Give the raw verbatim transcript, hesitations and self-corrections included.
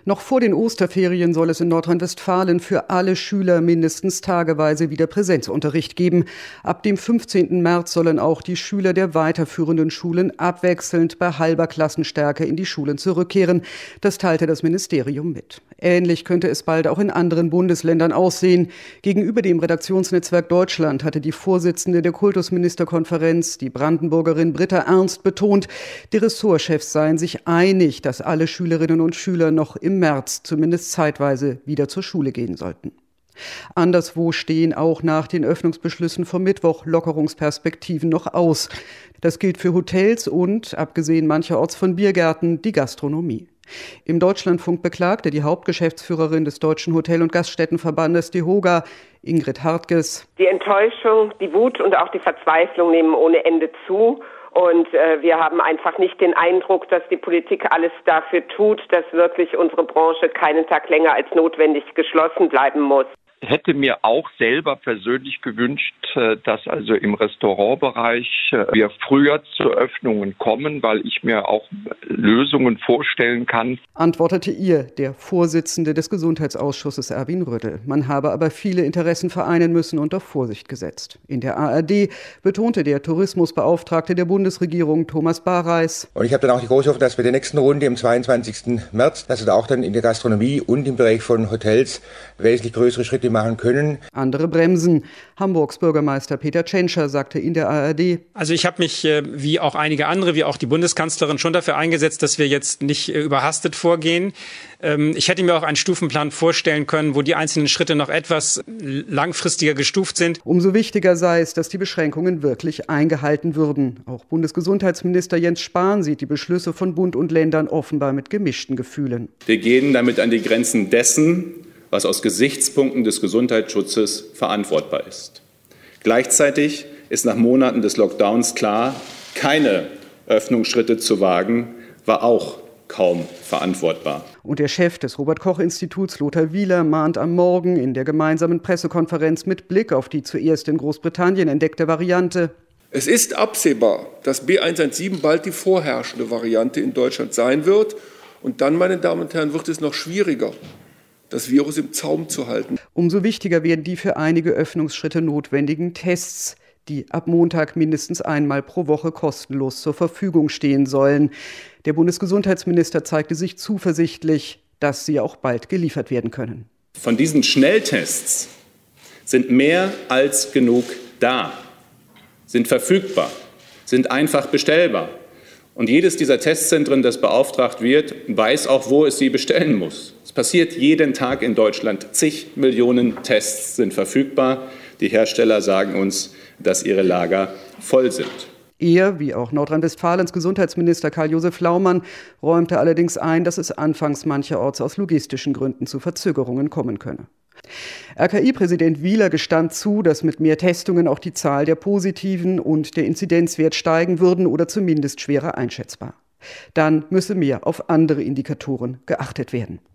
Noch vor den Osterferien soll es in Nordrhein-Westfalen für alle Schüler mindestens tageweise wieder Präsenzunterricht geben. Ab dem fünfzehnten März sollen auch die Schüler der weiterführenden Schulen abwechselnd bei halber Klassenstärke in die Schulen zurückkehren. Das teilte das Ministerium mit. Ähnlich könnte es bald auch in anderen Bundesländern aussehen. Gegenüber dem Redaktionsnetzwerk Deutschland hatte die Vorsitzende der Kultusministerkonferenz, die Brandenburgerin Britta Ernst, betont, die Ressortchefs seien sich einig, dass alle Schülerinnen und Schüler noch im März zumindest zeitweise wieder zur Schule gehen sollten. Anderswo stehen auch nach den Öffnungsbeschlüssen vom Mittwoch Lockerungsperspektiven noch aus. Das gilt für Hotels und, abgesehen mancherorts von Biergärten, die Gastronomie. Im Deutschlandfunk beklagte die Hauptgeschäftsführerin des Deutschen Hotel- und Gaststättenverbandes DEHOGA, Ingrid Hartges: Die Enttäuschung, die Wut und auch die Verzweiflung nehmen ohne Ende zu. Und äh, wir haben einfach nicht den Eindruck, dass die Politik alles dafür tut, dass wirklich unsere Branche keinen Tag länger als notwendig geschlossen bleiben muss. Ich hätte mir auch selber persönlich gewünscht, dass also im Restaurantbereich wir früher zu Öffnungen kommen, weil ich mir auch Lösungen vorstellen kann. Antwortete ihr der Vorsitzende des Gesundheitsausschusses Erwin Rödel. Man habe aber viele Interessen vereinen müssen und auf Vorsicht gesetzt. In der A R D betonte der Tourismusbeauftragte der Bundesregierung Thomas Bareis: Und ich habe dann auch die große Hoffnung, dass bei der nächsten Runde am zweiundzwanzigsten März, dass wir da auch dann in der Gastronomie und im Bereich von Hotels wesentlich größere Schritte machen können. Andere bremsen. Hamburgs Bürgermeister Peter Tschentscher sagte in der A R D: Also ich habe mich, wie auch einige andere, wie auch die Bundeskanzlerin, schon dafür eingesetzt, dass wir jetzt nicht überhastet vorgehen. Ich hätte mir auch einen Stufenplan vorstellen können, wo die einzelnen Schritte noch etwas langfristiger gestuft sind. Umso wichtiger sei es, dass die Beschränkungen wirklich eingehalten würden. Auch Bundesgesundheitsminister Jens Spahn sieht die Beschlüsse von Bund und Ländern offenbar mit gemischten Gefühlen. Wir gehen damit an die Grenzen dessen, was aus Gesichtspunkten des Gesundheitsschutzes verantwortbar ist. Gleichzeitig ist nach Monaten des Lockdowns klar, keine Öffnungsschritte zu wagen, war auch kaum verantwortbar. Und der Chef des Robert-Koch-Instituts, Lothar Wieler, mahnt am Morgen in der gemeinsamen Pressekonferenz mit Blick auf die zuerst in Großbritannien entdeckte Variante: Es ist absehbar, dass B eins eins sieben bald die vorherrschende Variante in Deutschland sein wird. Und dann, meine Damen und Herren, wird es noch schwieriger, das Virus im Zaum zu halten. Umso wichtiger werden die für einige Öffnungsschritte notwendigen Tests, die ab Montag mindestens einmal pro Woche kostenlos zur Verfügung stehen sollen. Der Bundesgesundheitsminister zeigte sich zuversichtlich, dass sie auch bald geliefert werden können. Von diesen Schnelltests sind mehr als genug da, sind verfügbar, sind einfach bestellbar. Und jedes dieser Testzentren, das beauftragt wird, weiß auch, wo es sie bestellen muss. Es passiert jeden Tag in Deutschland. Zig Millionen Tests sind verfügbar. Die Hersteller sagen uns, dass ihre Lager voll sind. Er, wie auch Nordrhein-Westfalens Gesundheitsminister Karl-Josef Laumann, räumte allerdings ein, dass es anfangs mancherorts aus logistischen Gründen zu Verzögerungen kommen könne. R K I-Präsident Wieler gestand zu, dass mit mehr Testungen auch die Zahl der Positiven und der Inzidenzwert steigen würden oder zumindest schwerer einschätzbar. Dann müsse mehr auf andere Indikatoren geachtet werden.